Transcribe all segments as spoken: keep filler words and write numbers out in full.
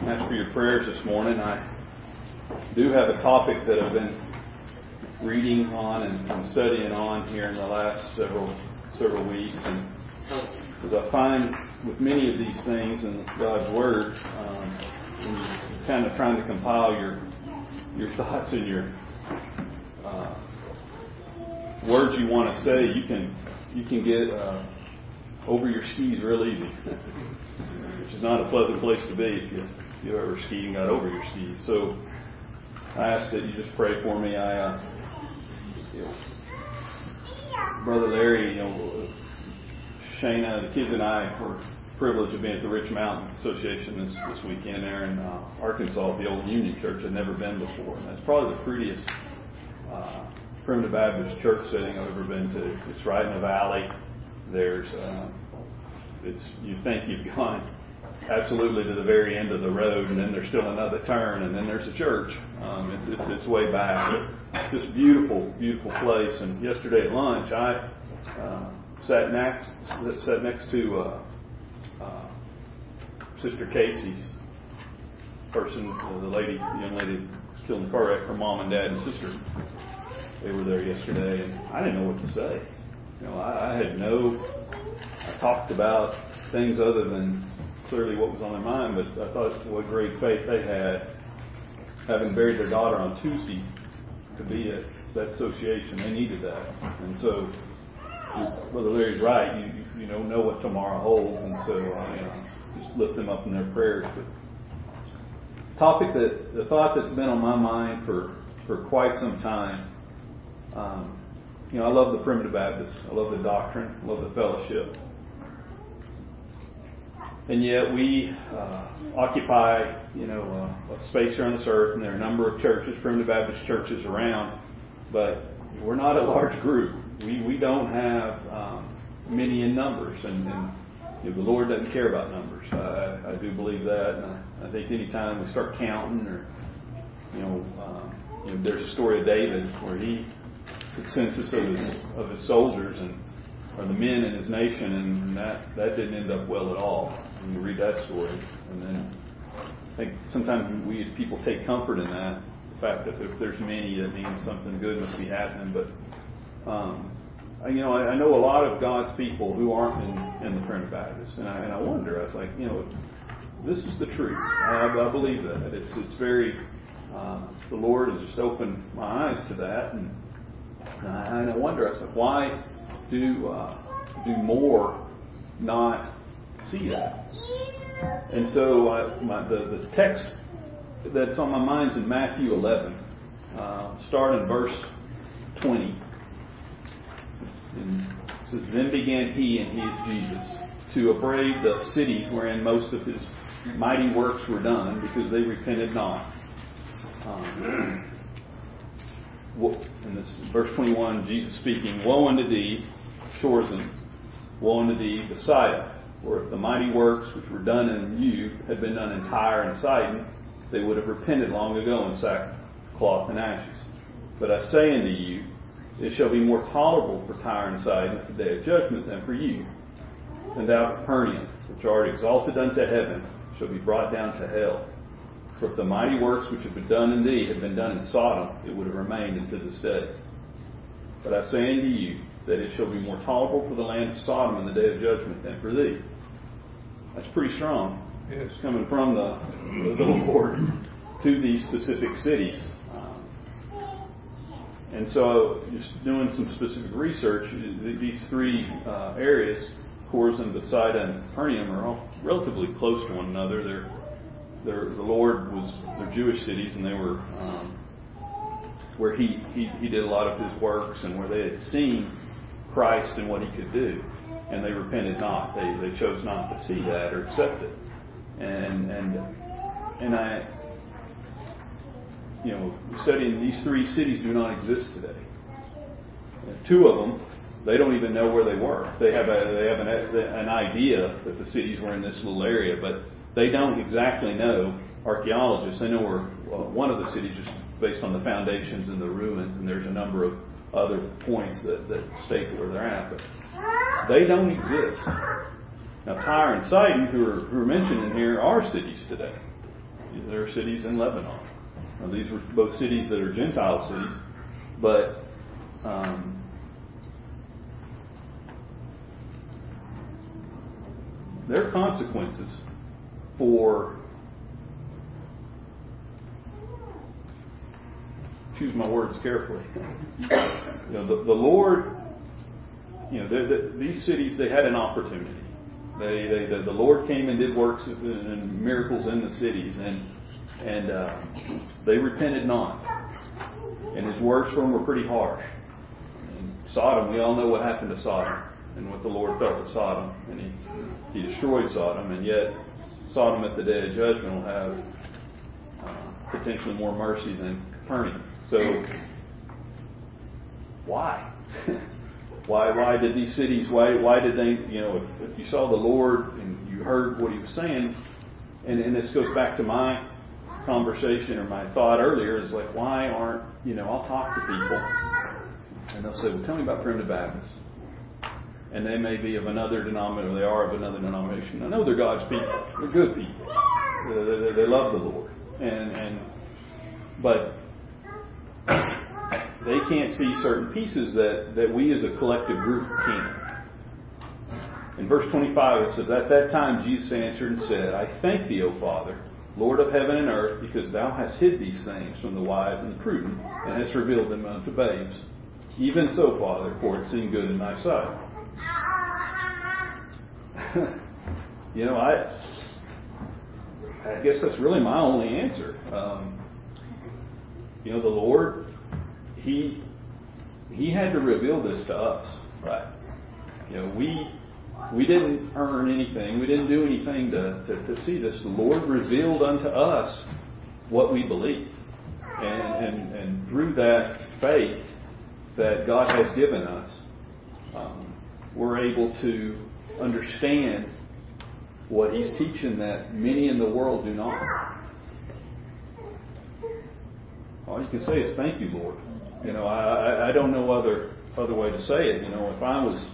ask for your prayers this morning. I do have a topic that I've been reading on and, and studying on here in the last several several weeks, and as I find with many of these things in God's Word, um, when you're kind of trying to compile your your thoughts and your uh, words you want to say, you can you can get uh, over your skis real easy, which is not a pleasant place to be if you if you ever skied and got over your skis. So I ask that you just pray for me. I, uh, you know, Brother Larry, you know, Shana, the kids and I were privileged of being at the Rich Mountain Association this, this weekend there in uh, Arkansas, the old Union Church. I'd never been before. And that's probably the prettiest uh, Primitive Baptist church setting I've ever been to. It's right in a valley. There's, uh, it's you think you've gone absolutely to the very end of the road, and then there's still another turn, and then there's a church. Um, it's, it's it's way back. Just beautiful, beautiful place. And yesterday at lunch, I uh, sat next sat next to uh, uh, Sister Casey's person, uh, the lady, the young lady who was killed in the car wreck. Her mom and dad and sister, they were there yesterday, and I didn't know what to say. You know, I, I had no. I talked about things other than clearly what was on their mind, but I thought what great faith they had, having buried their daughter on Tuesday, to be at that association. They needed that, and so Brother Larry's right. You you, you know know what tomorrow holds, and so I uh, just lift them up in their prayers. But topic that the thought that's been on my mind for for quite some time. Um, you know, I love the Primitive Baptist. I love the doctrine. I love the fellowship. And yet we uh, occupy, you know, uh, a space here on this earth, and there are a number of churches, Primitive Baptist churches around, but we're not a large group. We we don't have um, many in numbers, and, and you know, the Lord doesn't care about numbers. I, I do believe that, and I, I think any time we start counting, or you know, uh, you know, there's a story of David where he took census of his of his soldiers and or the men in his nation, and that that didn't end up well at all. When you read that story, and then I think sometimes we as people take comfort in that, the fact that if there's many, that means something good must be happening. But um, I, you know, I, I know a lot of God's people who aren't in, in the Primitive Baptist, and I, and I wonder. I was like, you know, this is the truth. I, I believe that it's it's very. Uh, the Lord has just opened my eyes to that, and I, and I wonder. I was like, why do uh, do more not see that? And so uh, my, the, the text that's on my mind is in Matthew eleven. Uh, start in verse twenty. And it says, "Then began he," and he is Jesus, "to upbraid the cities wherein most of his mighty works were done, because they repented not." Um, in this verse twenty-one, Jesus speaking, "Woe unto thee, Chorazin! Woe unto thee, Bethsaida! For if the mighty works which were done in you had been done in Tyre and Sidon, they would have repented long ago in sackcloth and ashes. But I say unto you, it shall be more tolerable for Tyre and Sidon at the day of judgment than for you. And thou, Capernaum, which art exalted unto heaven, shall be brought down to hell. For if the mighty works which have been done in thee had been done in Sodom, it would have remained unto this day. But I say unto you, that it shall be more tolerable for the land of Sodom in the day of judgment than for thee." That's pretty strong. It's coming from the, the Lord to these specific cities. Um, and so, just doing some specific research, these three uh, areas, Chorazin, Bethsaida, and Capernaum, are all relatively close to one another. They're, they're, the Lord was they're Jewish cities, and they were um, where he, he he did a lot of his works, and where they had seen Christ and what he could do, and they repented not. They they chose not to see that or accept it. And and and I, you know, studying these three cities do not exist today. And two of them, they don't even know where they were. They have a they have an an idea that the cities were in this little area, but they don't exactly know. Archaeologists, they know where uh, one of the cities, just based on the foundations and the ruins, and there's a number of other points that, that state where they're at, but they don't exist. Now, Tyre and Sidon, who are, who are mentioned in here, are cities today. There are cities in Lebanon. Now, these were both cities that are Gentile cities, but um, there are consequences for, choose my words carefully. You know, the, the Lord, you know, the, the, these cities, they had an opportunity. They, they, the, the Lord came and did works and miracles in the cities, and and uh, they repented not. And His words for them were pretty harsh. And Sodom, we all know what happened to Sodom and what the Lord felt with Sodom, and He He destroyed Sodom, and yet Sodom at the day of judgment will have uh, potentially more mercy than Capernaum. So why? Why why did these cities, why why did they, you know, if, if you saw the Lord and you heard what He was saying, and, and this goes back to my conversation or my thought earlier, is like, why aren't, you know, I'll talk to people and they'll say, well, tell me about Primitive Baptists. And they may be of another denomination, or they are of another denomination. I know they're God's people. They're good people. They, they, they love the Lord. And, and but they can't see certain pieces that, that we as a collective group can. In verse twenty-five it says, at that time Jesus answered and said, I thank Thee, O Father, Lord of heaven and earth, because Thou hast hid these things from the wise and the prudent, and hast revealed them unto babes. Even so, Father, for it seemed good in Thy sight. you know, I I guess that's really my only answer. Um, you know, the Lord, He He had to reveal this to us, right? You know, we we didn't earn anything. We didn't do anything to, to, to see this. The Lord revealed unto us what we believe. And, and, and through that faith that God has given us, um, we're able to understand what He's teaching that many in the world do not. All you can say is, thank You, Lord. You know, I, I don't know other other way to say it. You know, if I was,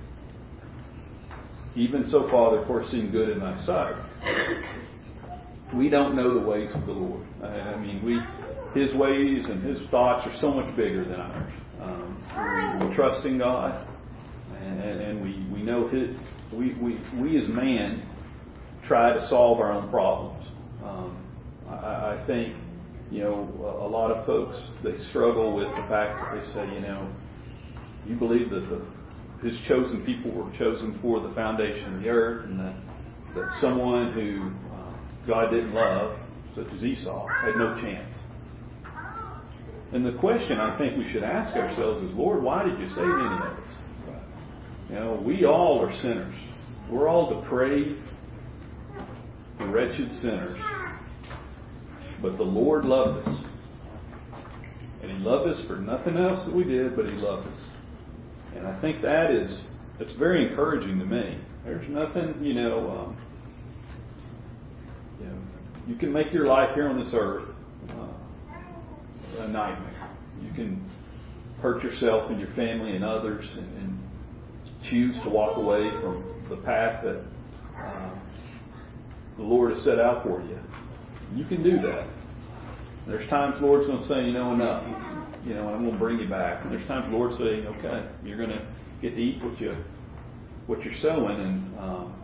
even so, Father, of course, seem good in Thy sight. We don't know the ways of the Lord. I, I mean, we His ways and His thoughts are so much bigger than ours. Um, we, we trust in God, and, and we, we know His. We, we we as man try to solve our own problems. Um, I, I think, you know, a, a lot of folks, they struggle with the fact that they say, you know, you believe that the His chosen people were chosen for the foundation of the earth, and that, that someone who uh, God didn't love, such as Esau, had no chance. And the question I think we should ask ourselves is, Lord, why did You save any of us? You know, we all are sinners. We're all depraved, wretched sinners. But the Lord loved us. And He loved us for nothing else that we did, but He loved us. And I think that is, it's very encouraging to me. There's nothing, you know, um, you know, you can make your life here on this earth uh, a nightmare. You can hurt yourself and your family and others, and, and choose to walk away from the path that uh, the Lord has set out for you. You can do that. There's times the Lord's going to say, you know, enough. You know, and I'm going to bring you back. And there's times the Lord's saying, okay, you're going to get to eat what you what you're sowing, and um,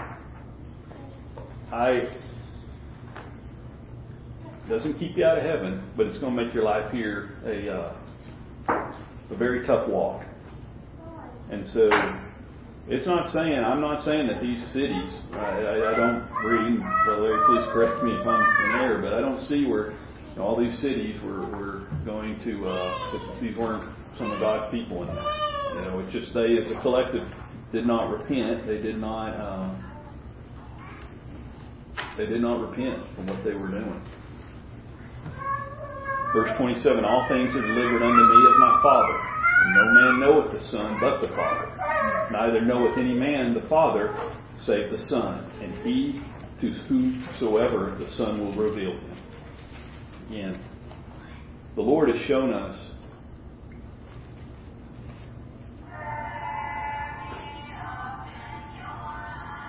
I doesn't keep you out of heaven, but it's going to make your life here a uh, a very tough walk. And so, it's not saying, I'm not saying that these cities, I, I, I don't read, Brother Larry, please correct me if I'm in error, but I don't see where, you know, all these cities were, were going to, uh, these weren't some of God's people in there. You know, it's just they as a collective did not repent. They did not, um, they did not repent from what they were doing. Verse twenty-seven, all things are delivered unto me of my Father. And no man knoweth the Son but the Father. Neither knoweth any man the Father save the Son, and he to whosoever the Son will reveal him. Again, the Lord has shown us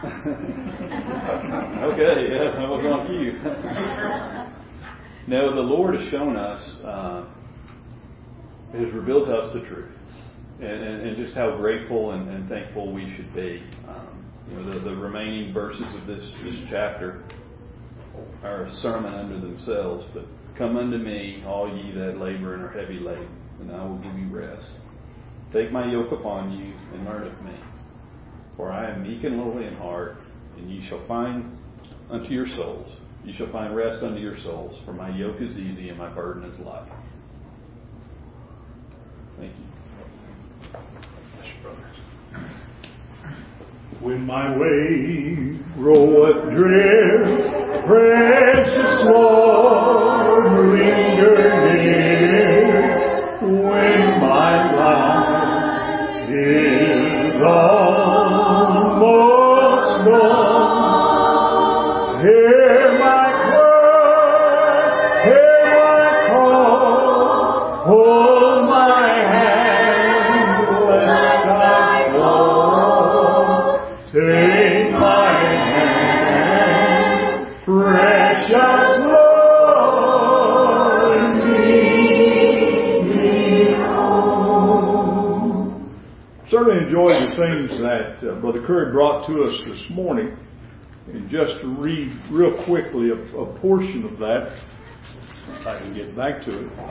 Okay, yeah, that was on you. No, the Lord has shown us, uh, has revealed to us the truth, and, and, and just how grateful and, and thankful we should be. Um, you know, the, the remaining verses of this, this chapter are a sermon unto themselves, but come unto me, all ye that labor and are heavy laden, and I will give you rest. Take my yoke upon you and learn of me, for I am meek and lowly in heart, and ye shall find unto your souls, ye shall find rest unto your souls, for my yoke is easy and my burden is light. Thank you. When my way groweth drear, precious Lord, linger near. When my life is almost gone, hear my cry, hear my call, hold my hand, lest I fall. Take my hand, precious Lord, lead me home. Certainly enjoyed the things that uh, Brother Curry brought to us this morning. And just to read real quickly a, a portion of that, if I can get back to it.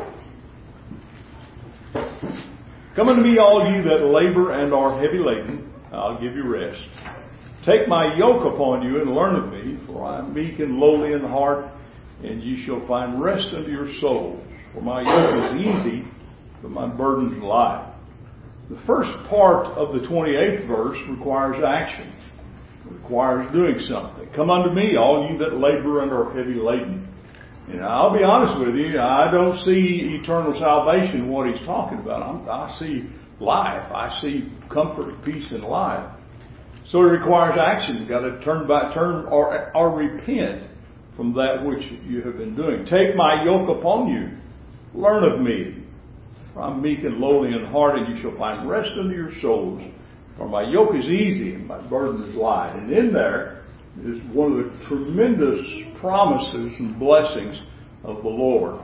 Come unto me, all you that labor and are heavy laden, I'll give you rest. Take my yoke upon you and learn of me, for I am meek and lowly in heart, and ye shall find rest unto your souls. For my yoke is easy, but my burden is light. The first part of the twenty-eighth verse requires action. It requires doing something. Come unto me, all you that labor and are heavy laden. And I'll be honest with you, I don't see eternal salvation, what he's talking about. I'm, I see life. I see comfort, peace, and life. So it requires action. You've got to turn back, turn or, or repent from that which you have been doing. Take my yoke upon you. Learn of me. For I'm meek and lowly in heart, and you shall find rest unto your souls. For my yoke is easy and my burden is light. And in there is one of the tremendous promises and blessings of the Lord.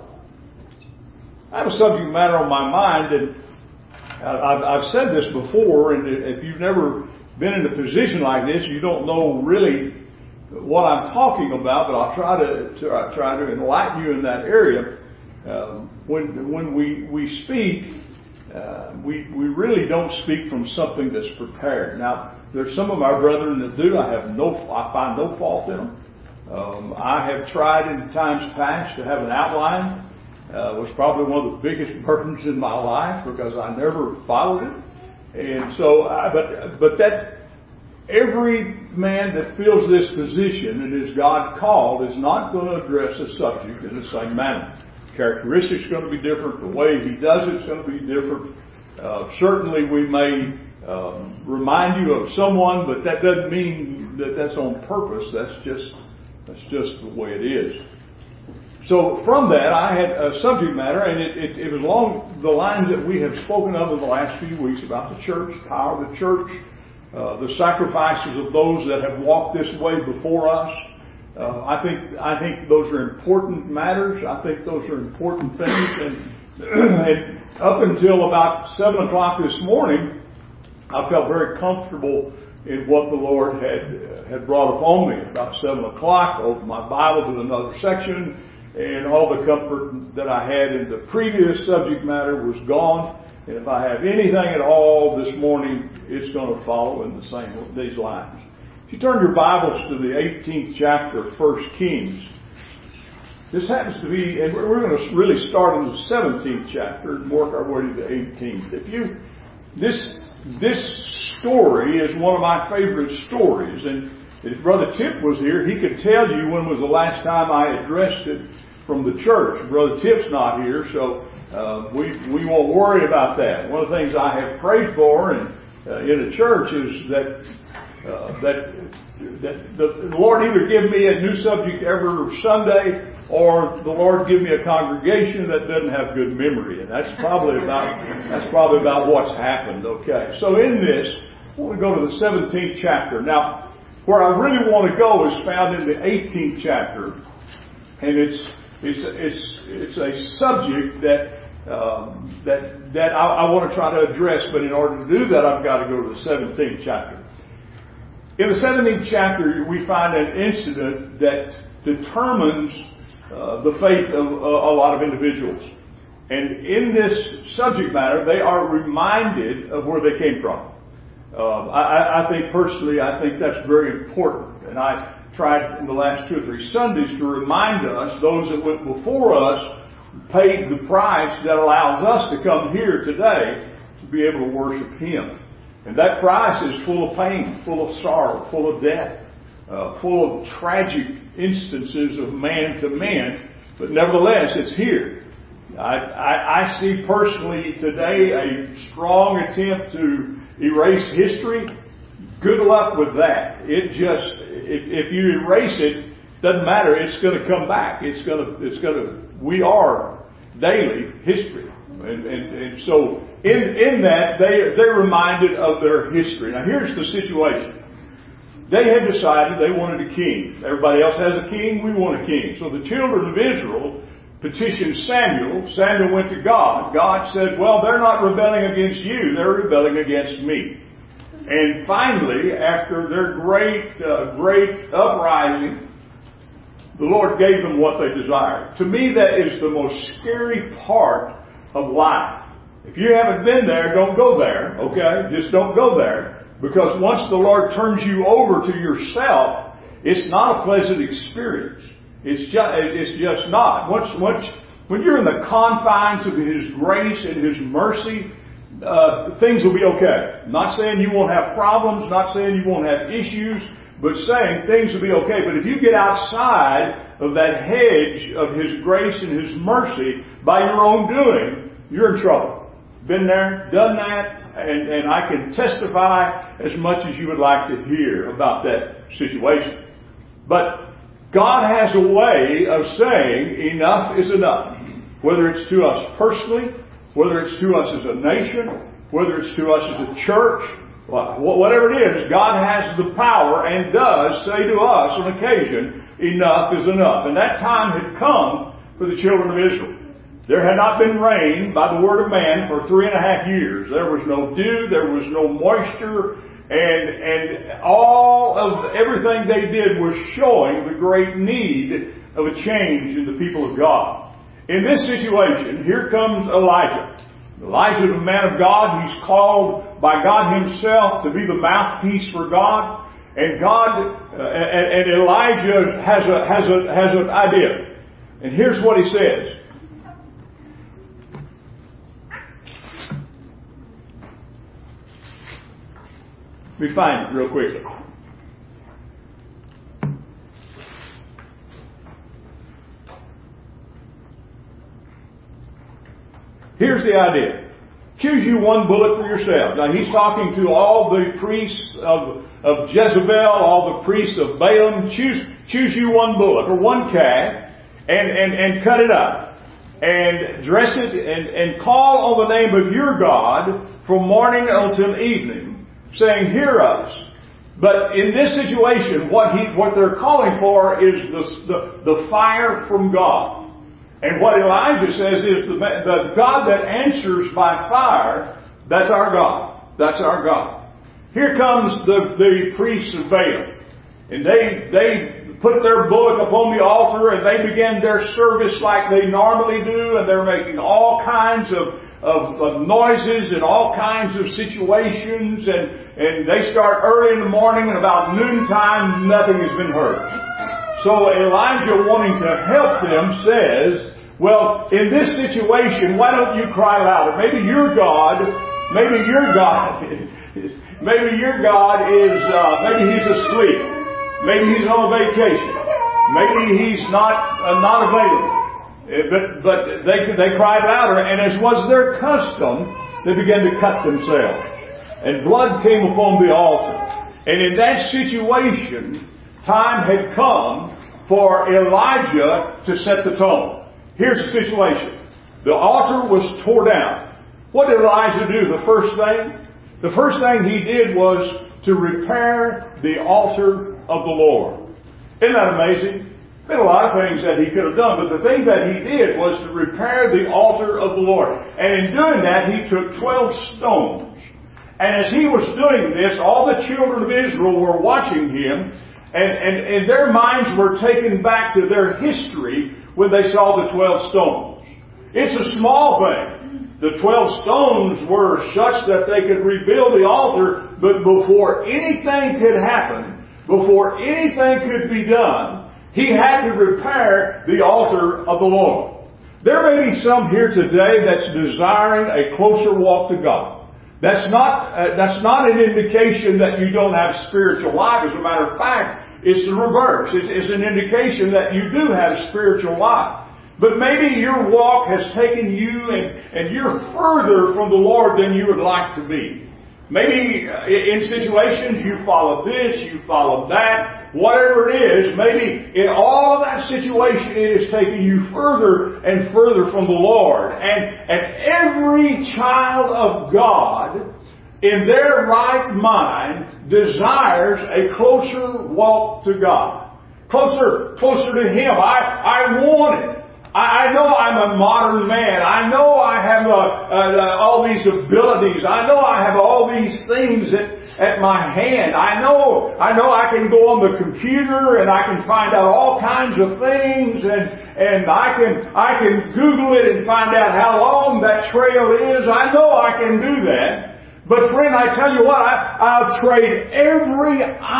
I have a subject matter on my mind, and I've, I've said this before, and if you've never been in a position like this, you don't know really what I'm talking about, but I'll try to, to I'll try to enlighten you in that area. Um, when when we we speak, uh, we we really don't speak from something that's prepared. Now, there's some of my brethren that do. I have no, I find no fault in them. Um, I have tried in times past to have an outline. Uh, was probably one of the biggest burdens in my life because I never followed it. And so, I, but but that every man that fills this position and is God called is not going to address a subject in the same manner. Characteristics are going to be different. The way he does it is going to be different. Uh, certainly, we may um, remind you of someone, but that doesn't mean that that's on purpose. That's just that's just the way it is. So from that, I had a subject matter, and it, it, it was along the lines that we have spoken of in the last few weeks about the church, the power of the church, uh, the sacrifices of those that have walked this way before us. Uh, I think I think those are important matters. I think those are important things. And, and up until about seven o'clock this morning, I felt very comfortable in what the Lord had had brought upon me. About seven o'clock, I opened my Bible to another section, and all the comfort that I had in the previous subject matter was gone. And if I have anything at all this morning, it's going to follow in the same these lines. If you turn your Bibles to the eighteenth chapter of First Kings, this happens to be, and we're going to really start in the seventeenth chapter and work our way to the eighteenth. If you, this this story is one of my favorite stories, and if Brother Tip was here, he could tell you when was the last time I addressed it from the church. Brother Tip's not here, so uh, we we won't worry about that. One of the things I have prayed for in uh, in a church is that uh, that that the Lord either give me a new subject every Sunday, or the Lord give me a congregation that doesn't have good memory, and that's probably about that's probably about what's happened. Okay, so in this, I want to go to the seventeenth chapter now. Where I really want to go is found in the eighteenth chapter, and it's it's it's it's a subject that um, that that I, I want to try to address. But in order to do that, I've got to go to the seventeenth chapter. In the seventeenth chapter, we find an incident that determines uh, the fate of uh, a lot of individuals. And in this subject matter, they are reminded of where they came from. Uh, I, I think personally, I think that's very important. And I tried in the last two or three Sundays to remind us, those that went before us paid the price that allows us to come here today to be able to worship Him. And that price is full of pain, full of sorrow, full of death, uh, full of tragic instances of man to man. But nevertheless, it's here. I, I, I see personally today a strong attempt to erase history. Good luck with that. It just, if, if you erase it, doesn't matter. It's going to come back. It's going to, it's going to, we are daily history. And, and, and so in, in that, they, they're reminded of their history. Now here's the situation. They had decided they wanted a king. Everybody else has a king. We want a king. So the children of Israel petitioned Samuel. Samuel went to God. God said, well, they're not rebelling against you. They're rebelling against me. And finally, after their great, uh, great uprising, the Lord gave them what they desired. To me, that is the most scary part of life. If you haven't been there, don't go there, okay? Just don't go there. Because once the Lord turns you over to yourself, it's not a pleasant experience. It's just, it's just not. Once, once, when you're in the confines of His grace and His mercy, uh, things will be okay. Not saying you won't have problems, not saying you won't have issues, but saying things will be okay. But if you get outside of that hedge of His grace and His mercy by your own doing, you're in trouble. Been there, done that, and, and I can testify as much as you would like to hear about that situation. But God has a way of saying enough is enough. Whether it's to us personally, whether it's to us as a nation, whether it's to us as a church, whatever it is, God has the power and does say to us on occasion, enough is enough. And that time had come for the children of Israel. There had not been rain by the word of man for three and a half years. There was no dew, there was no moisture, and and all of everything they did was showing the great need of a change in the people of God. In this situation, here comes Elijah. Elijah, the man of God, he's called by God Himself to be the mouthpiece for God. And God uh, and, and Elijah has a has a has an idea. And here's what he says. Let me find it real quickly. Here's the idea. Choose you one bullock for yourself. Now he's talking to all the priests of, of Jezebel, all the priests of Balaam. Choose, choose you one bullock or one calf and, and, and cut it up and dress it and, and call on the name of your God from morning until evening, saying, hear us. But in this situation, what he, what they're calling for is the, the, the fire from God. And what Elijah says is the, the God that answers by fire, that's our God. That's our God. Here comes the, the priests of Baal. And they, they put their bullock upon the altar and they begin their service like they normally do. And they're making all kinds of, of, of noises and all kinds of situations. And, and they start early in the morning and about noontime nothing has been heard. So Elijah, wanting to help them, says, well, in this situation, why don't you cry louder? Maybe your God, maybe your God, maybe your God is, uh, maybe He's asleep. Maybe He's on a vacation. Maybe He's not, uh, not available. But, but they, they cried louder, and as was their custom, they began to cut themselves. And blood came upon the altar. And in that situation, time had come for Elijah to set the tone. Here's the situation. The altar was tore down. What did Elijah do? The first thing? The first thing he did was to repair the altar of the Lord. Isn't that amazing? There are a lot of things that he could have done, but the thing that he did was to repair the altar of the Lord. And in doing that, he took twelve stones. And as he was doing this, all the children of Israel were watching him, and, and, and their minds were taken back to their history when they saw the twelve stones. It's a small thing. The twelve stones were such that they could rebuild the altar, but before anything could happen, before anything could be done, he had to repair the altar of the Lord. There may be some here today that's desiring a closer walk to God. That's not, uh, that's not an indication that you don't have spiritual life. As a matter of fact, it's the reverse. It's, it's an indication that you do have spiritual life. But maybe your walk has taken you and, and you're further from the Lord than you would like to be. Maybe in situations you follow this, you follow that, whatever it is, maybe in all of that situation it is taking you further and further from the Lord. And, and every child of God in their right mind desires a closer walk to God. Closer, closer to Him. I, I want it. I know I'm a modern man. I know I have uh, uh, all these abilities. I know I have all these things at, at my hand. I know I know I can go on the computer and I can find out all kinds of things, and and I can I can Google it and find out how long that trail is. I know I can do that. But friend, I tell you what, I, I'll trade every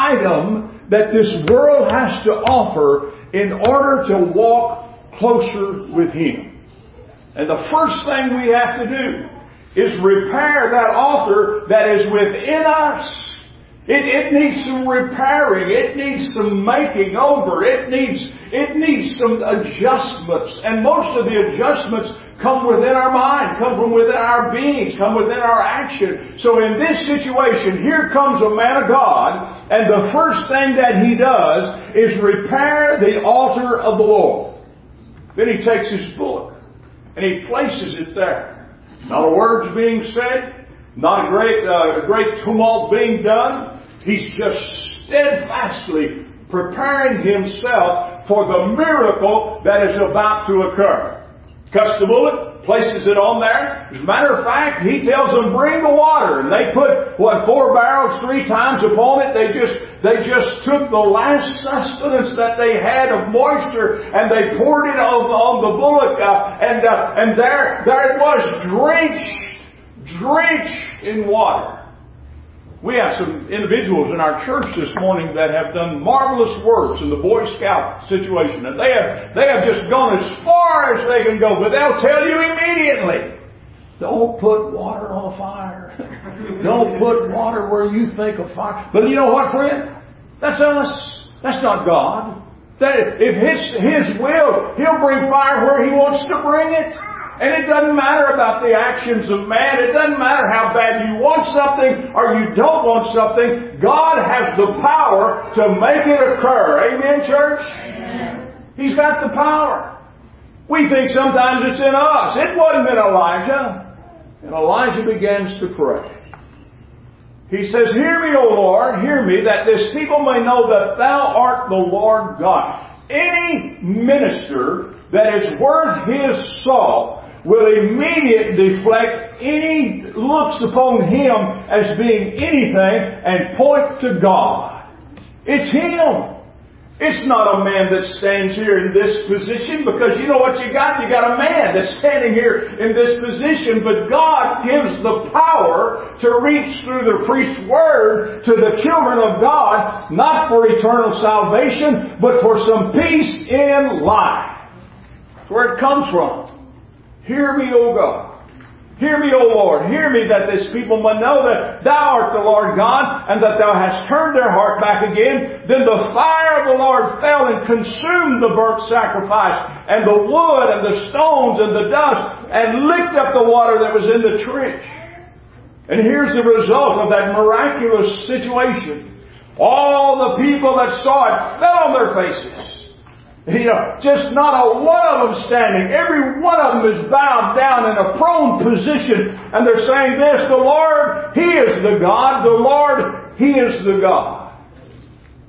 item that this world has to offer in order to walk closer with Him. And the first thing we have to do is repair that altar that is within us. It, it needs some repairing. It needs some making over. It needs, it needs some adjustments. And most of the adjustments come within our mind, come from within our beings, come within our action. So in this situation, here comes a man of God, and the first thing that he does is repair the altar of the Lord. Then he takes his book and he places it there. Not a word's being said, not a great, uh, a great tumult being done. He's just steadfastly preparing himself for the miracle that is about to occur. Cuts the bullet, places it on there. As a matter of fact, he tells them, bring the water. And they put, what, four barrels three times upon it. They just, they just took the last sustenance that they had of moisture and they poured it on, on the bullock. Uh, and, uh, and there, there it was, drenched, drenched in water. We have some individuals in our church this morning that have done marvelous works in the Boy Scout situation. And they have, they have just gone as far as they can go. But they'll tell you immediately, don't put water on a fire. Don't put water where you think of fire. But you know what, friend? That's us. That's not God. That if His, His will, He'll bring fire where He wants to bring it. And it doesn't matter about the actions of man. It doesn't matter how bad you want something or you don't want something. God has the power to make it occur. Amen, church? Amen. He's got the power. We think sometimes it's in us. It wasn't in Elijah. And Elijah begins to pray. He says, hear me, O Lord, hear me, that this people may know that Thou art the Lord God. Any minister that is worth his salt will immediately deflect any looks upon him as being anything and point to God. It's Him. It's not a man that stands here in this position, because you know what you got? You got a man that's standing here in this position, but God gives the power to reach through the priest's word to the children of God, not for eternal salvation, but for some peace in life. That's where it comes from. Hear me, O God. Hear me, O Lord. Hear me, that this people may know that Thou art the Lord God, and that Thou hast turned their heart back again. Then the fire of the Lord fell and consumed the burnt sacrifice, and the wood, and the stones, and the dust, and licked up the water that was in the trench. And here's the result of that miraculous situation. All the people that saw it fell on their faces. You know, just not a one of them standing. Every one of them is bowed down in a prone position. And they're saying this, the Lord, He is the God. The Lord, He is the God.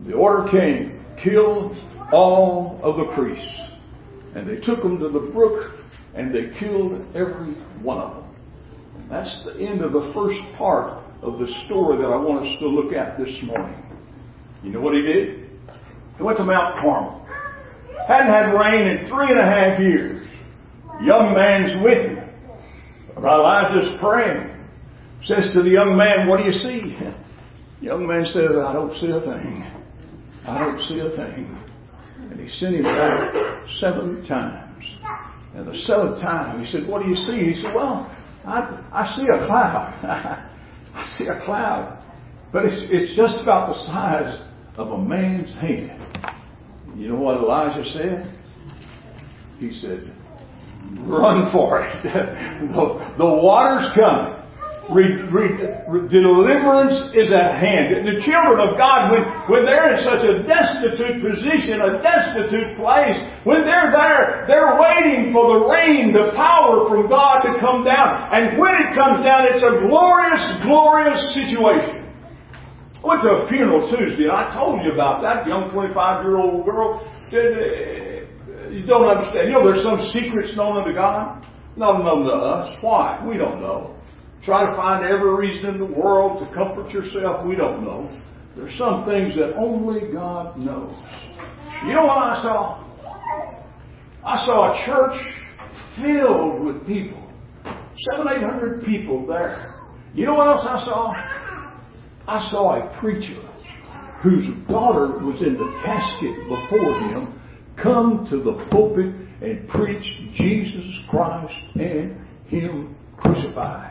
the order came, kill all of the priests. And they took them to the brook and they killed every one of them. And that's the end of the first part of the story that I want us to look at this morning. You know what he did? He went to Mount Carmel. Hadn't had rain in three and a half years. Young man's with him. Elijah's praying. Says to the young man, what do you see? The young man says, I don't see a thing. I don't see a thing. And he sent him back seven times. And the seventh time he said, what do you see? He said, well, I, I see a cloud. I see a cloud. But it's, it's just about the size of a man's hand. You know what Elijah said? He said, run for it. the, the water's coming. Re, re, re, deliverance is at hand. The children of God, when, when they're in such a destitute position, a destitute place, when they're there, they're waiting for the rain, the power from God to come down. And when it comes down, it's a glorious, glorious situation. I went to a funeral Tuesday, and I told you about that young twenty-five-year-old girl. You don't understand. You know, there's some secrets known unto God, not known to us. Why? We don't know. Try to find every reason in the world to comfort yourself. We don't know. There's some things that only God knows. You know what I saw? I saw a church filled with people. Seven, eight hundred people there. You know what else I saw? I saw a preacher whose daughter was in the casket before him come to the pulpit and preach Jesus Christ and Him crucified.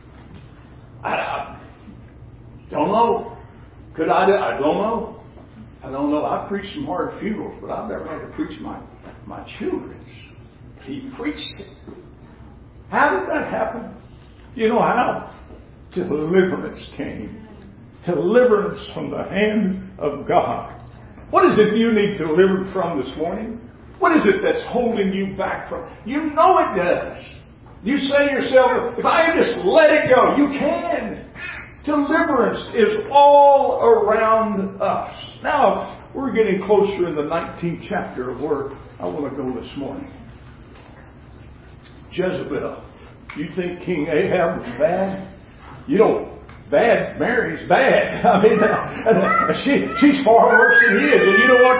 I, I don't know. Could I do? I don't know. I don't know. I've preached some hard funerals, but I've never had to preach my, my children's. He preached it. How did that happen? You know how? Deliverance came. Deliverance from the hand of God. What is it you need delivered from this morning? What is it that's holding you back from? You know it does. You say to yourself, if I just let it go, you can. Deliverance is all around us. Now, we're getting closer in the nineteenth chapter of where I want to go this morning. Jezebel. You think King Ahab was bad? You know, bad Mary's bad. I mean, uh, she, she's far worse than he is. And you know what?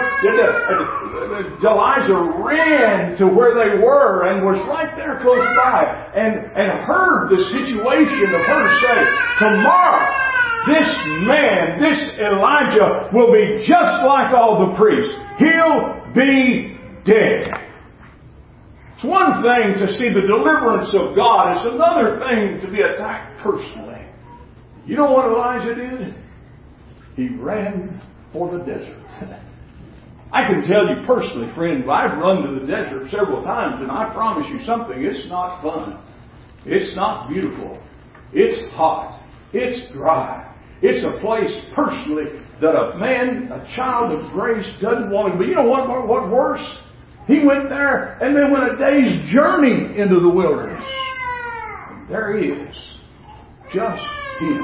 Elijah ran to where they were and was right there close by and, and heard the situation of her say, tomorrow, this man, this Elijah will be just like all the priests. He'll be dead. It's one thing to see the deliverance of God. It's another thing to be attacked personally. You know what Elijah did? He ran for the desert. I can tell you personally, friend, I've run to the desert several times, and I promise you something, it's not fun. It's not beautiful. It's hot. It's dry. It's a place, personally, that a man, a child of grace, doesn't want to be. You know what, what's worse? He went there and then went a day's journey into the wilderness. And there he is. Just him.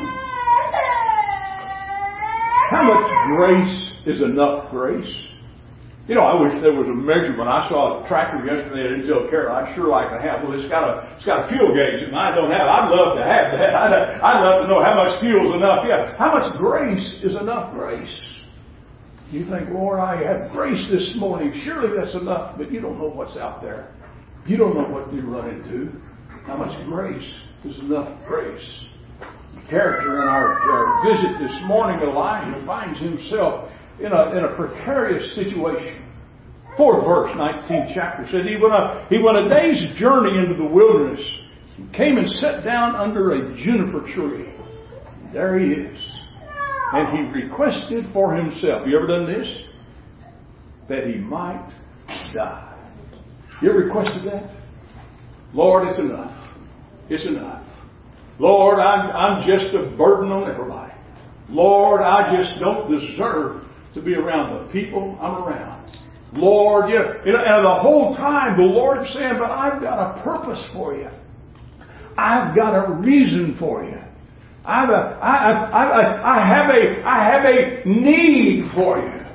How much grace is enough grace? You know, I wish there was a measurement. I saw a tractor yesterday in Joe Carroll. I'd sure like to have. Well, it's got a it's got a fuel gauge, and I don't have. I'd love to have that. I'd, I'd love to know how much fuel is enough. Yeah, how much grace is enough grace? You think, Lord, I have grace this morning. Surely that's enough. But you don't know what's out there. You don't know what you run into. How much grace is enough grace? The character in our, our visit this morning, Elijah, finds himself in a in a precarious situation. Fourth verse, nineteenth chapter says he went a he went a day's journey into the wilderness and came and sat down under a juniper tree. There he is. And he requested for himself. You ever done this? That he might die. You ever requested that? Lord, it's enough. It's enough. Lord, I'm, I'm just a burden on everybody. Lord, I just don't deserve to be around the people I'm around. Lord, you know, and the whole time the Lord's saying, but I've got a purpose for you. I've got a reason for you. I've a, I, I, I, I have a, I have a need for you.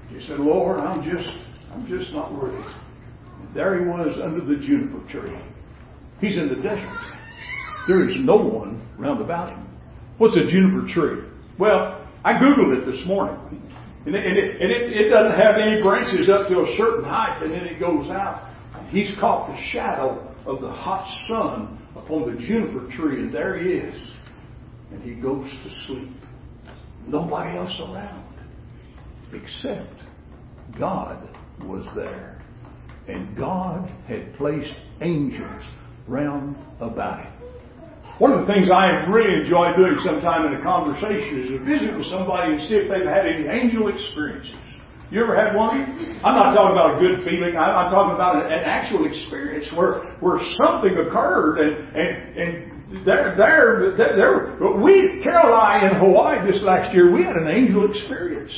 He said, Lord, I'm just, I'm just not worthy. And there he was under the juniper tree. He's in the desert. There is no one round about him. What's a juniper tree? Well, I Googled it this morning. And it, and it, and it, it doesn't have any branches up to a certain height, and then it goes out. He's caught the shadow of the hot sun upon the juniper tree, and there he is. And he goes to sleep. Nobody else around. Except God was there. And God had placed angels round about him. One of the things I really enjoy doing sometime in a conversation is to visit with somebody and see if they've had any angel experiences. You ever had one? I'm not talking about a good feeling. I'm talking about an actual experience where, where something occurred and, and, and there, there, there, there, we, Carol and I in Hawaii this last year, we had an angel experience.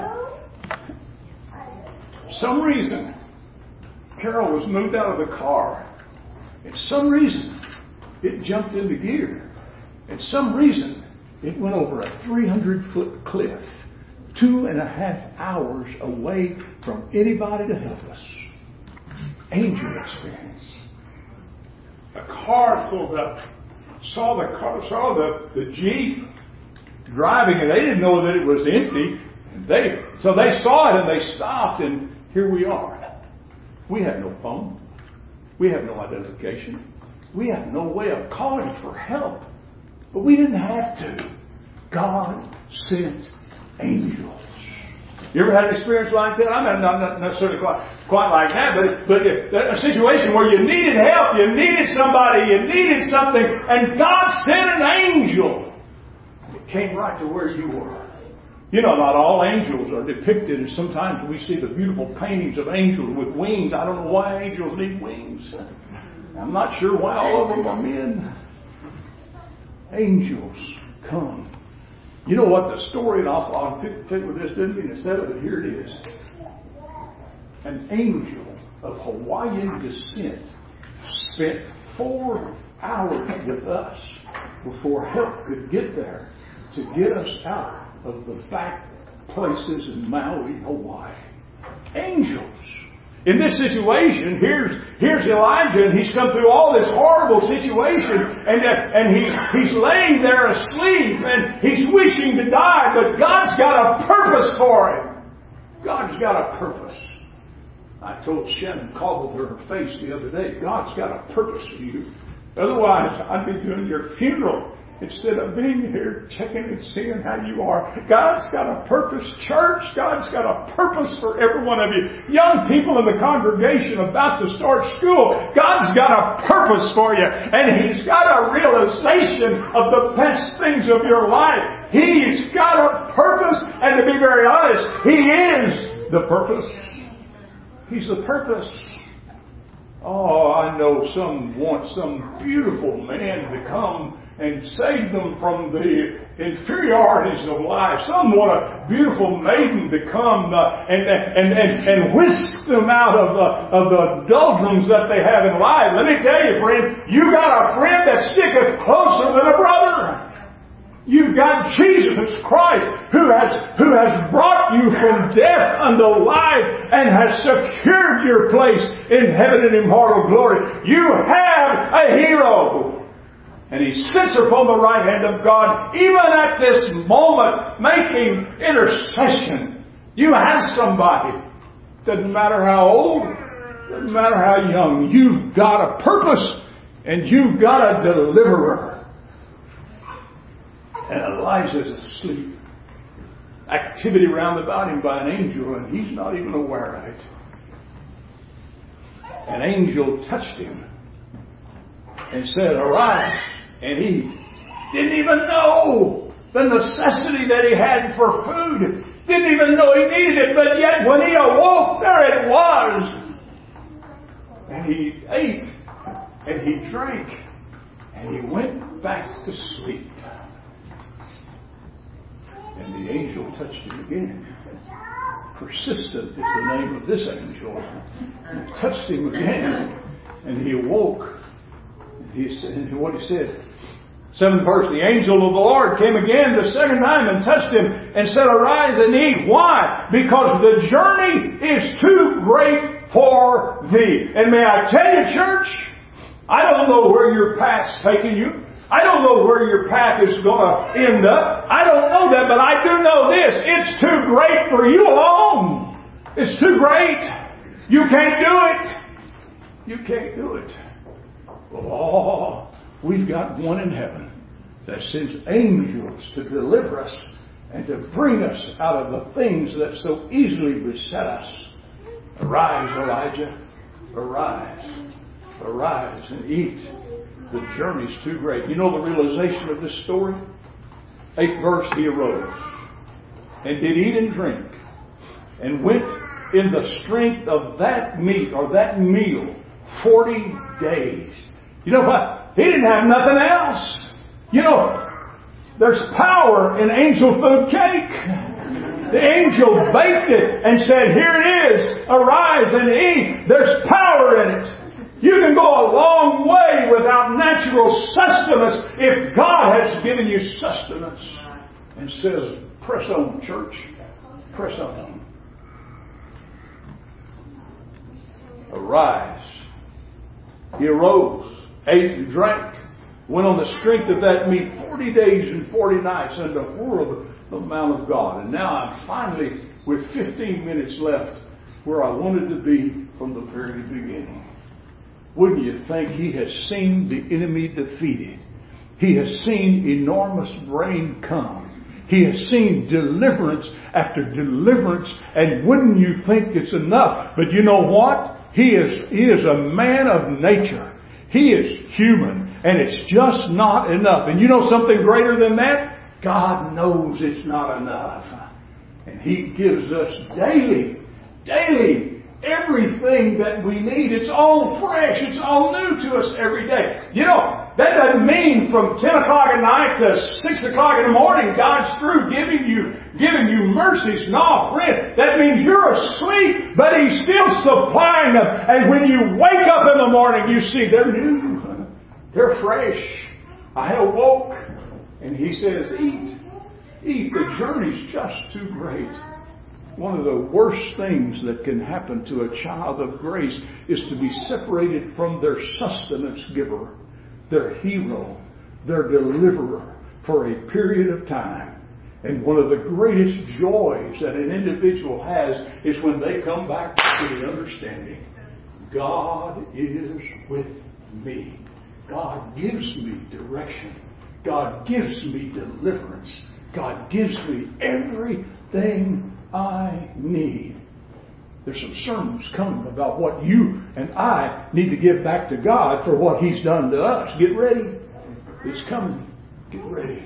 Some reason, Carol was moved out of the car. And some reason, it jumped into gear. And some reason, it went over a three hundred foot cliff. Two and a half hours away from anybody to help us. Angel experience. A car pulled up. Saw the car, saw the, the Jeep driving, and they didn't know that it was empty. And they so they saw it and they stopped, and here we are. We have no phone. We have no identification. We have no way of calling for help. But we didn't have to. God sent angels. You ever had an experience like that? I mean, not, not necessarily quite, quite like that, but, but a situation where you needed help, you needed somebody, you needed something, and God sent an angel. It came right to where you were. You know, not all angels are depicted, and sometimes we see the beautiful paintings of angels with wings. I don't know why angels need wings. I'm not sure why all of them are men. Angels come. You know what the story, and I'll, I'll fit, fit with this, didn't mean to say it, but here it is. An angel of Hawaiian descent spent four hours with us before help could get there to get us out of the back places in Maui, Hawaii. Angels. In this situation, here's, here's Elijah, and he's come through all this horrible situation, and, uh, and he's, he's laying there asleep, and he's wishing to die, but God's got a purpose for him. God's got a purpose. I told Shannon Cobble to her face the other day, God's got a purpose for you. Otherwise, I'd be doing your funeral instead of being here checking and seeing how you are. God's got a purpose, church. God's got a purpose for every one of you. Young people in the congregation about to start school, God's got a purpose for you. And He's got a realization of the best things of your life. He's got a purpose. And to be very honest, He is the purpose. He's the purpose. Oh, I know some want some beautiful man to come and save them from the inferiorities of life. Some want a beautiful maiden to come uh, and, and, and, and whisk them out of, uh, of the doldrums that they have in life. Let me tell you, friend, you got a friend that sticketh closer than a brother. You've got Jesus Christ who has, who has brought you from death unto life and has secured your place in heaven and immortal glory. You have a hero. And He sits upon the right hand of God, even at this moment, making intercession. You have somebody. Doesn't matter how old, doesn't matter how young. You've got a purpose, and you've got a deliverer. And Elijah's asleep. Activity round about him by an angel, and he's not even aware of it. An angel touched him and said, "Arise." And he didn't even know the necessity that he had for food. Didn't even know he needed it. But yet when he awoke, there it was. And he ate. And he drank. And he went back to sleep. And the angel touched him again. Persistent is the name of this angel. And touched him again. And he awoke. He said, what he said, seventh verse, the angel of the Lord came again the second time and touched him and said, arise and eat. Why? Because the journey is too great for thee. And may I tell you, church, I don't know where your path's taking you. I don't know where your path is going to end up. I don't know that, but I do know this. It's too great for you alone. It's too great. You can't do it. You can't do it. Oh, we've got one in heaven that sends angels to deliver us and to bring us out of the things that so easily beset us. Arise, Elijah. Arise. Arise and eat. The journey's too great. You know the realization of this story? Eighth verse, he arose and did eat and drink and went in the strength of that meat or that meal forty days. You know what? He didn't have nothing else. You know, there's power in angel food cake. The angel baked it and said, here it is. Arise and eat. There's power in it. You can go a long way without natural sustenance if God has given you sustenance and says, press on, church. Press on. Arise. He arose, ate and drank, went on the strength of that meat forty days and forty nights unto Horeb, the Mount of God. And now I'm finally, with fifteen minutes left, where I wanted to be from the very beginning. Wouldn't you think he has seen the enemy defeated? He has seen enormous rain come. He has seen deliverance after deliverance. And wouldn't you think it's enough? But you know what? He is, he is a man of nature. He is human. And it's just not enough. And you know something greater than that? God knows it's not enough. And He gives us daily, daily, everything that we need. It's all fresh. It's all new to us every day. You know, that doesn't mean from ten o'clock at night to six o'clock in the morning God's through giving you giving you mercies. No, friend. That means you're asleep, but He's still supplying them. And when you wake up in the morning, you see they're new. They're fresh. I awoke. And He says, eat. Eat. The journey's just too great. One of the worst things that can happen to a child of grace is to be separated from their sustenance giver, their hero, their deliverer for a period of time. And one of the greatest joys that an individual has is when they come back to the understanding, God is with me. God gives me direction. God gives me deliverance. God gives me everything I need. There's some sermons coming about what you and I need to give back to God for what He's done to us. Get ready. It's coming. Get ready.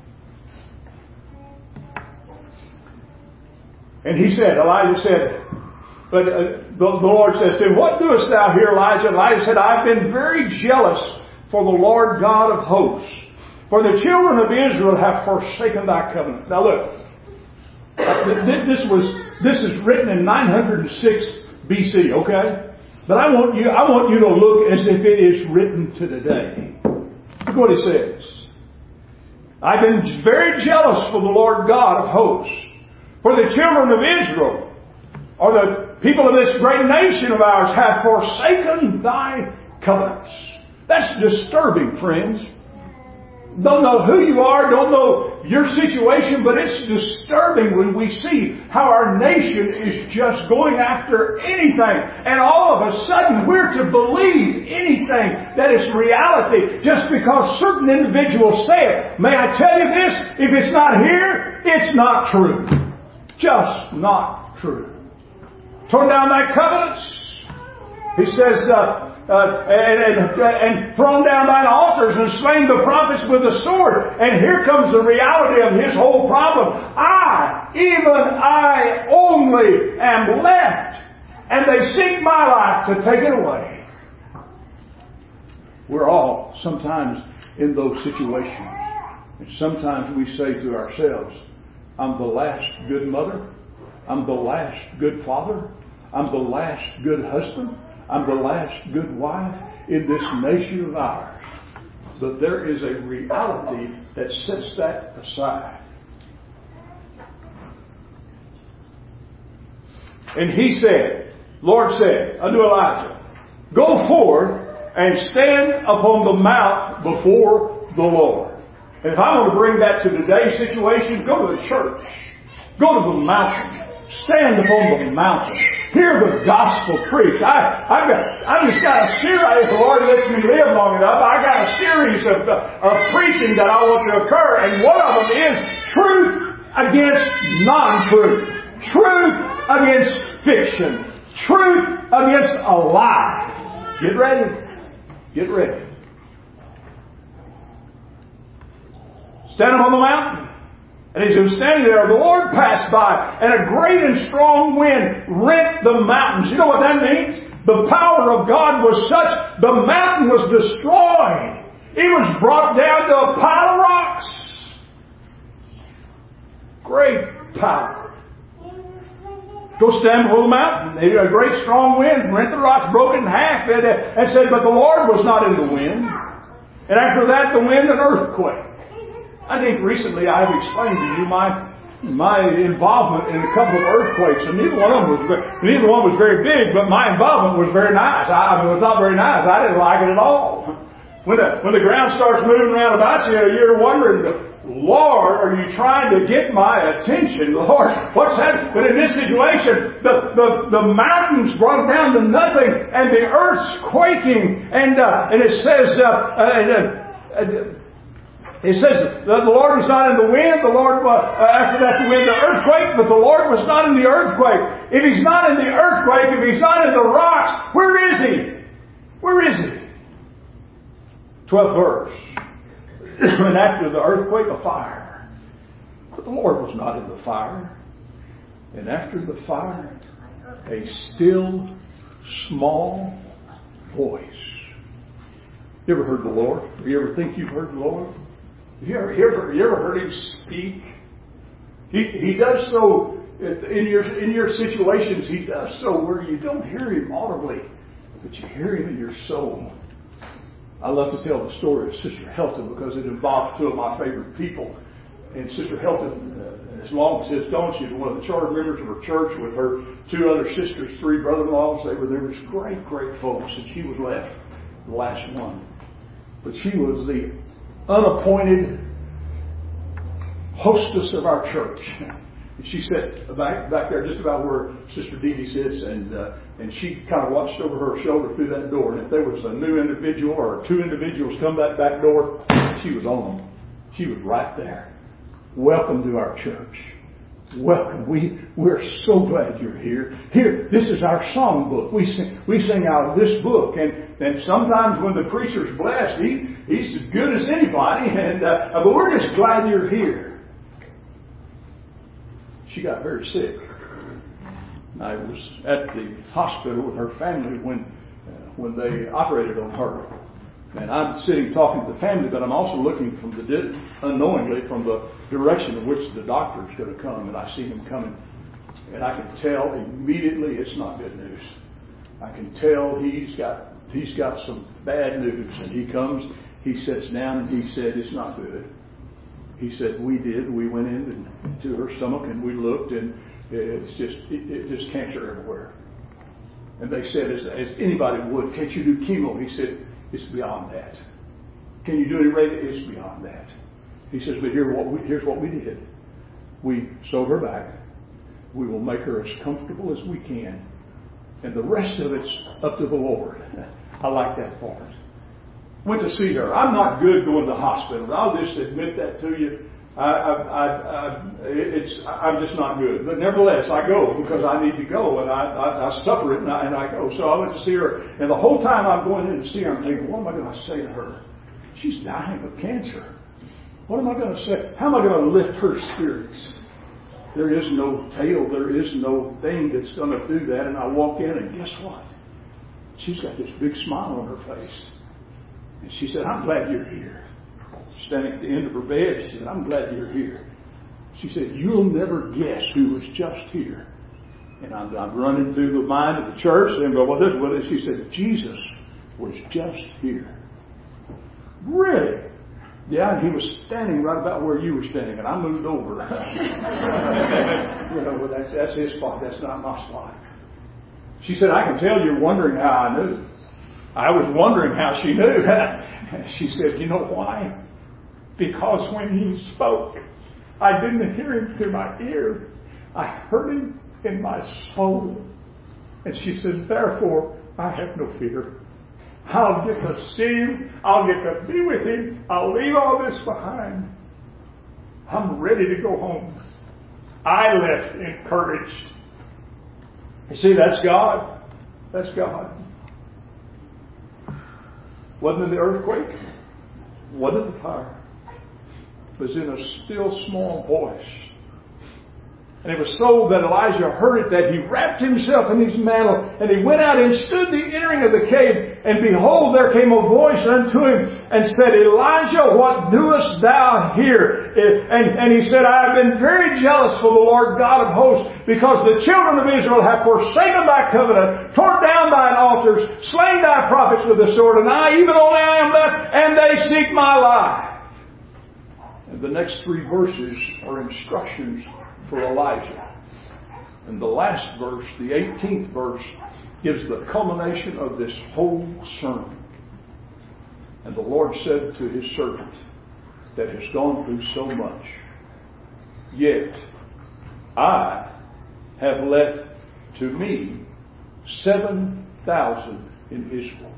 And he said, Elijah said, but uh, the, the Lord says to him, what doest thou here, Elijah? Elijah said, I've been very jealous for the Lord God of hosts. For the children of Israel have forsaken thy covenant. Now look. This was this is written in nine hundred six B C, okay? But I want you I want you to look as if it is written to today. Look what it says. I've been very jealous for the Lord God of hosts. For the children of Israel, or the people of this great nation of ours, have forsaken thy covenants. That's disturbing, friends. Don't know who you are, don't know your situation, but it's disturbing when we see how our nation is just going after anything. And all of a sudden we're to believe anything that is reality just because certain individuals say it. May I tell you this? If it's not here, it's not true. Just not true. Torn down thy covenants. He says, uh, Uh, and, and, and thrown down thine altars and slain the prophets with the sword. And here comes the reality of his whole problem. I, even I only am left. And they seek my life to take it away. We're all sometimes in those situations. And sometimes we say to ourselves, I'm the last good mother. I'm the last good father. I'm the last good husband. I'm the last good wife in this nation of ours. But there is a reality that sets that aside. And he said, Lord said unto Elijah, go forth and stand upon the mount before the Lord. And if I want to bring that to today's situation, go to the church. Go to the mountain. Stand upon the mountain. Hear the gospel preached. I, I've got, I've just got a series, if the Lord lets me live long enough, I got a series of, of preaching that I want to occur. And one of them is truth against non-truth. Truth against fiction. Truth against a lie. Get ready. Get ready. Stand up on the mountain. And as he was standing there, the Lord passed by, and a great and strong wind rent the mountains. You know what that means? The power of God was such, the mountain was destroyed. It was brought down to a pile of rocks. Great power. Go stand before the mountain. A great strong wind rent the rocks, broke it in half, and, and said, but the Lord was not in the wind. And after that, the wind, an earthquake. I think recently I have explained to you my my involvement in a couple of earthquakes, and neither one of them was very, neither one was very big, but my involvement was very nice. I, I mean, it was not very nice. I didn't like it at all. When the when the ground starts moving around about you, you're wondering, Lord, are you trying to get my attention? Lord, what's happening? But in this situation, the the, the mountains brought down to nothing, and the earth's quaking, and uh, and it says. Uh, uh, uh, It says that the Lord was not in the wind, the Lord was, uh, after that the wind, the earthquake, but the Lord was not in the earthquake. If He's not in the earthquake, if He's not in the rocks, where is He? Where is He? twelfth verse. And after the earthquake, a fire. But the Lord was not in the fire. And after the fire, a still, small voice. You ever heard the Lord? Do you ever think you've heard the Lord? Have you ever, you ever, you ever heard Him speak? He, he does so in your, in your situations. He does so where you don't hear Him audibly, but you hear Him in your soul. I love to tell the story of Sister Helton because it involved two of my favorite people. And Sister Helton, uh, as long as it's gone, she's one of the charter members of her church with her two other sisters, three brother-in-laws. They were there was great, great folks, and she was left the last one. But she was the unappointed hostess of our church. And she sat back, back there just about where Sister Dee Dee sits, and uh, and she kind of watched over her shoulder through that door. And if there was a new individual or two individuals come that back door, she was on them. She was right there. Welcome to our church. Welcome. We, we're so glad you're here. Here, this is our song book. We sing, we sing out of this book. And, and sometimes when the preacher's blessed, he, he's as good as anybody. And, uh, but we're just glad you're here. She got very sick. I was at the hospital with her family when, uh, when they operated on her. And I'm sitting talking to the family, but I'm also looking from the di- unknowingly from the direction in which the doctor's going to come, and I see him coming, and I can tell immediately it's not good news. I can tell he's got he's got some bad news, and he comes, he sits down, and he said it's not good. He said we did, we went in and, to her stomach, and we looked, and it's just it, it's just cancer everywhere. And they said, as, as anybody would, can't you do chemo? He said, it's beyond that. Can you do any rate? It's beyond that. He says, but here what we, here's what we did. We sewed her back. We will make her as comfortable as we can. And the rest of it's up to the Lord. I like that part. Went to see her. I'm not good going to the hospital. I'll just admit that to you. I, I, I, I, it's, I'm just not good. But nevertheless, I go because I need to go, and I, I, I suffer it, and I, and I go. So I went to see her, and the whole time I'm going in to see her, I'm thinking, what am I going to say to her? She's dying of cancer. What am I going to say? How am I going to lift her spirits? There is no tale. There is no thing that's going to do that. And I walk in, and guess what? She's got this big smile on her face. And she said, I'm glad you're here. Standing at the end of her bed, she said, I'm glad you're here. She said, you'll never guess who was just here. And I'm, I'm running through the mind of the church and go, well, this is what it is. She said, Jesus was just here. Really? Yeah, and he was standing right about where you were standing, and I moved over. You know, well, that's, that's his spot. That's not my spot. She said, I can tell you're wondering how I knew. I was wondering how she knew. She said, you know why? Because when he spoke, I didn't hear him through my ear. I heard him in my soul. And she says, therefore, I have no fear. I'll get to see him. I'll get to be with him. I'll leave all this behind. I'm ready to go home. I left encouraged. You see, that's God. That's God. Wasn't it the earthquake? Wasn't it the fire? It was in a still small voice. And it was so that Elijah heard it that he wrapped himself in his mantle and he went out and stood the entering of the cave. And behold, there came a voice unto him and said, Elijah, what doest thou here? And, and he said, I have been very jealous for the Lord God of hosts, because the children of Israel have forsaken thy covenant, torn down thine altars, slain thy prophets with the sword, and I, even only I am left, and they seek my life. And the next three verses are instructions for Elijah. And the last verse, the eighteenth verse, gives the culmination of this whole sermon. And the Lord said to his servant that has gone through so much, yet I have left to me seven thousand in Israel.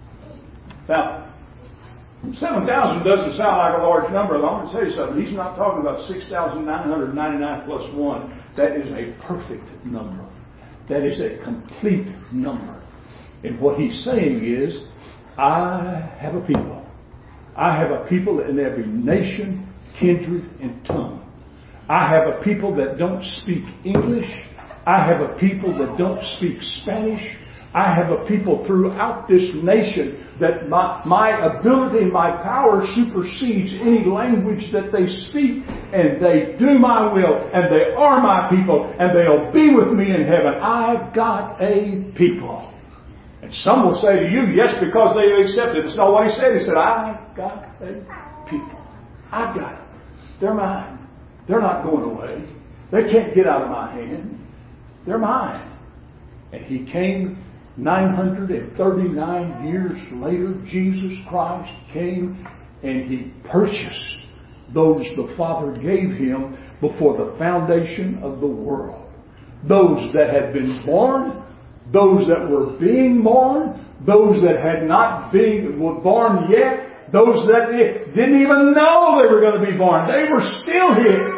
Now, seven thousand doesn't sound like a large number. I'm going to tell you something. He's not talking about six thousand nine hundred ninety-nine plus one. That is a perfect number. That is a complete number. And what he's saying is, I have a people. I have a people in every nation, kindred, and tongue. I have a people that don't speak English. I have a people that don't speak Spanish. I have a people throughout this nation that my, my ability, my power supersedes any language that they speak, and they do my will, and they are my people, and they'll be with me in heaven. I've got a people. And some will say to you, yes, because they accepted. It's not what he said. He said, I've got a people. I've got them. They're mine. They're not going away. They can't get out of my hand. They're mine. And he came nine hundred thirty-nine years later. Jesus Christ came and he purchased those the Father gave him before the foundation of the world. Those that had been born, those that were being born, those that had not been were born yet, those that didn't even know they were going to be born. They were still his.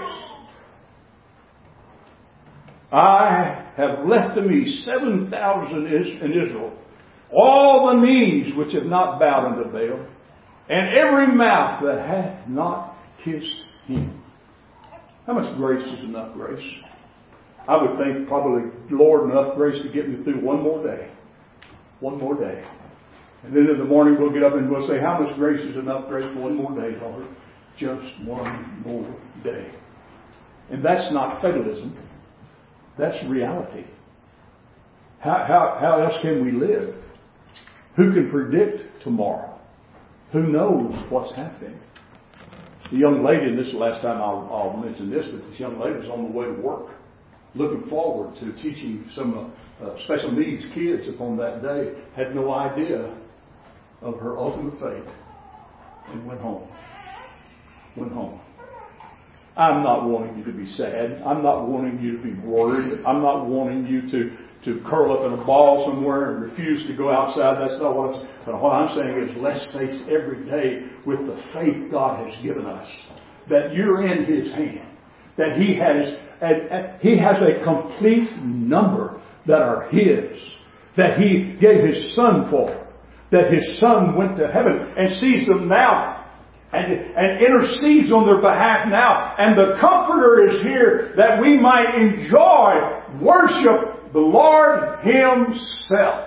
I have left to me seven thousand in Israel, all the knees which have not bowed unto Baal, and every mouth that hath not kissed him. How much grace is enough grace? I would think probably, Lord, enough grace to get me through one more day. One more day. And then in the morning we'll get up and we'll say, how much grace is enough grace for one more day, Lord? Just one more day. And that's not fatalism. That's reality. How, how, how else can we live? Who can predict tomorrow? Who knows what's happening? The young lady, and this is the last time I'll, I'll mention this, but this young lady was on the way to work, looking forward to teaching some uh, uh, special needs kids upon that day, had no idea of her ultimate fate, and went home. Went home. I'm not wanting you to be sad. I'm not wanting you to be worried. I'm not wanting you to, to curl up in a ball somewhere and refuse to go outside. That's not what I'm, but what I'm saying is let's face every day with the faith God has given us. That you're in His hand. That He has, and, and He has a complete number that are His. That He gave His Son for. That His Son went to heaven and sees them now. And, and intercedes on their behalf now. And the Comforter is here that we might enjoy, worship the Lord Himself.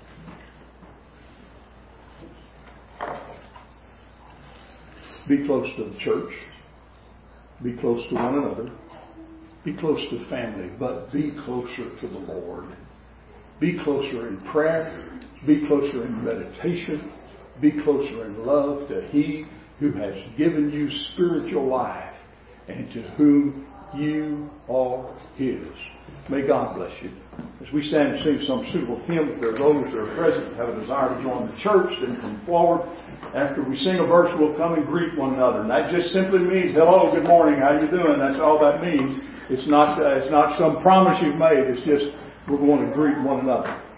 Be close to the church. Be close to one another. Be close to family. But be closer to the Lord. Be closer in prayer. Be closer in meditation. Be closer in love to He who has given you spiritual life and to whom you are His. May God bless you. As we stand and sing some suitable hymn, if there are those that are present and have a desire to join the church, then come forward. After we sing a verse, we'll come and greet one another. And that just simply means, hello, good morning, how you doing? That's all that means. It's not, uh, it's not some promise you've made. It's just we're going to greet one another.